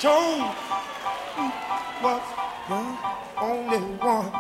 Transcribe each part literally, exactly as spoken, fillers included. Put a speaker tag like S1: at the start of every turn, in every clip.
S1: told you was the only one,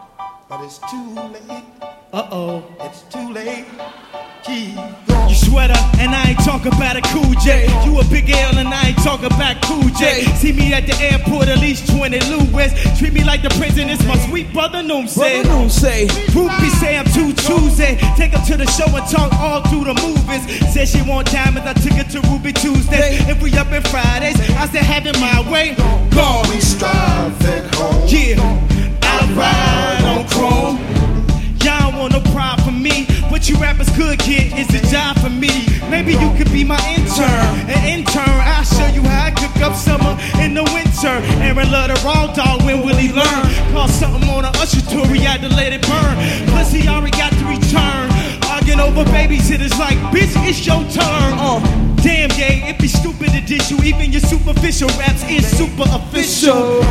S1: but it's too late.
S2: Uh-oh.
S1: It's too late. Keep going.
S2: You sweater, and I ain't talking about a Cool J. You a big L, and I ain't talking about Cool J. See me at the airport, at least twenty Louis. Treat me like the president, it's my sweet brother Noom say.
S3: Brother Noom say.
S2: Groupie say I'm too choosy. Take her to the show and talk all through the movies. Said she want diamonds, I took her to Ruby Tuesday. If we up in Fridays, I said have it my way. Gone.
S1: We strive at home.
S2: Yeah, I ride on chrome. Y'all don't want no pride from me. What you rappers could get is a job for me. Maybe you could be my intern. An intern, I'll show you how I cook up summer in the winter. Aaron love the raw dog, when will he learn? Call something on an usher tour, he had to let it burn. Plus he already got to return. Arguing over babysitters like, bitch, it's your turn. Uh, damn, gay, it be stupid to dish you. Even your superficial raps is super official.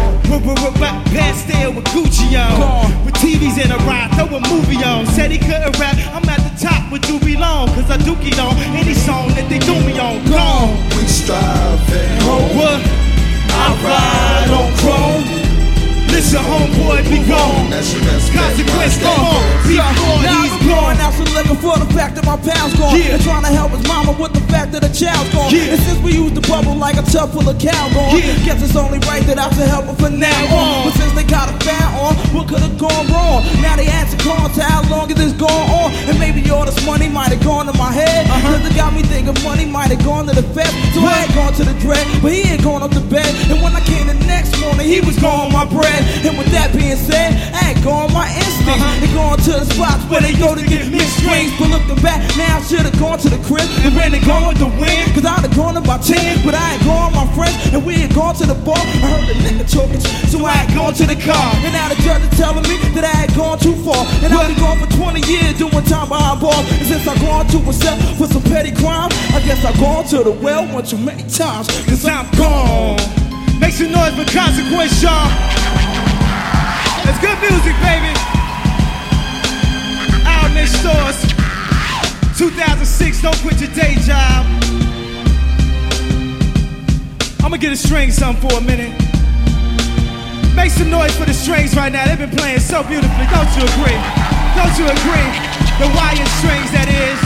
S2: Rap past there with Gucci on. With T Vs in a ride, throw a movie on. Said he couldn't rap, I'm at the top with Doobie Long. Cause I dookie on any song that they do me on. Gone.
S1: We strive at home.
S2: What? I ride on chrome. Listen, homeboy, be gone. Consequence, come on. Be gone,
S3: Now
S2: he's
S3: I'm going
S2: gone.
S3: out some liquor for the fact that my pound's gone.
S2: Yeah.
S3: And trying to help his mama with the fact that the child's gone.
S2: Yeah.
S3: And since we used the bubble like a tub full of cow gone,
S2: Yeah.
S3: guess it's only right that I should help her for now on. But since they got a fan on, what could have gone wrong? Now they answer calls to how long is this going on? And maybe all this money might have gone to my head.
S2: Uh-huh.
S3: Cause it got me thinking money might have gone to the Fed. So I ain't gone to the dread, but he ain't gone up to bed. And when I came the next morning, he was gone my bread. And with that being said, I ain't going my instincts.
S2: Uh-huh.
S3: And going to the spots where they go to get mixed drinks. But looking back, now I should've gone to the crib and ran and gone with the wind. Cause I'd have gone about ten, but I ain't gone my friends. And we ain't gone to the bar. I heard the nigga choking, so I ain't gone to the car. And now the judge is telling me that I ain't gone too far. And I've been gone for twenty years doing time behind bars. And since I gone to a cell for some petty crime, I guess I gone to the well one too many times.
S2: Cause I'm gone. Make some noise for Consequence, y'all. It's good music, baby. Out in their stores. two thousand six, don't quit your day job. I'ma get a string something for a minute. Make some noise for the strings right now. They've been playing so beautifully. Don't you agree? Don't you agree? The wire strings, that is.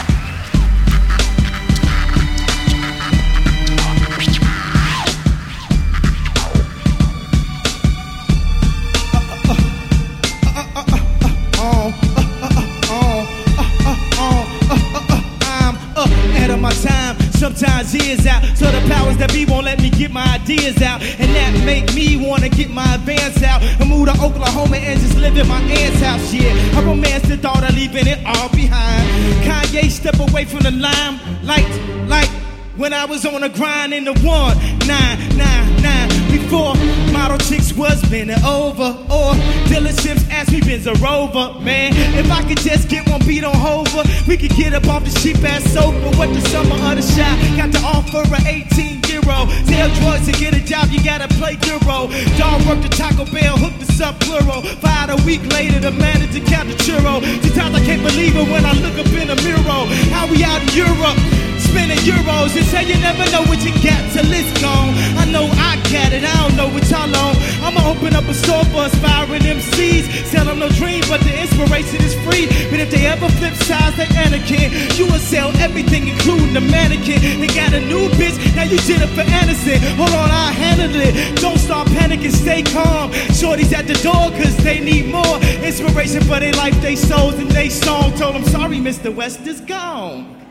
S2: Sometimes years out, so the powers that be won't let me get my ideas out, and that make me wanna get my advance out and move to Oklahoma and just live in my aunt's house. Yeah, I romanced the thought of leaving it all behind. Kanye step away from the limelight, like when I was on the grind in the one nine nine nine. Before model chicks was bending over, or dealerships asked me Benz a Rover. Man, if I could just get one beat on Hover, we could get up off the cheap ass sofa. What the summer of the shop got to offer an eighteen euro. Tell drugs to get a job, you gotta play Euro. Dog worked the Taco Bell, hooked us up plural. Fired a week later, the manager count the churro. Sometimes I can't believe it when I look up in the mirror. How we out in Europe? Spending euros, and say you never know what you got till it's gone. I know I got it, I don't know what y'all on. I'ma open up a store for aspiring M Cs. Sell them no dream, but the inspiration is free. But if they ever flip sides like Anakin, you will sell everything, including the mannequin. They got a new bitch, now you Jennifer Aniston. Hold on, I'll handle it. Don't start panicking, stay calm. Shorty's at the door, cause they need more inspiration for their life, they souls, and they song. Told them, sorry, Mister West is gone.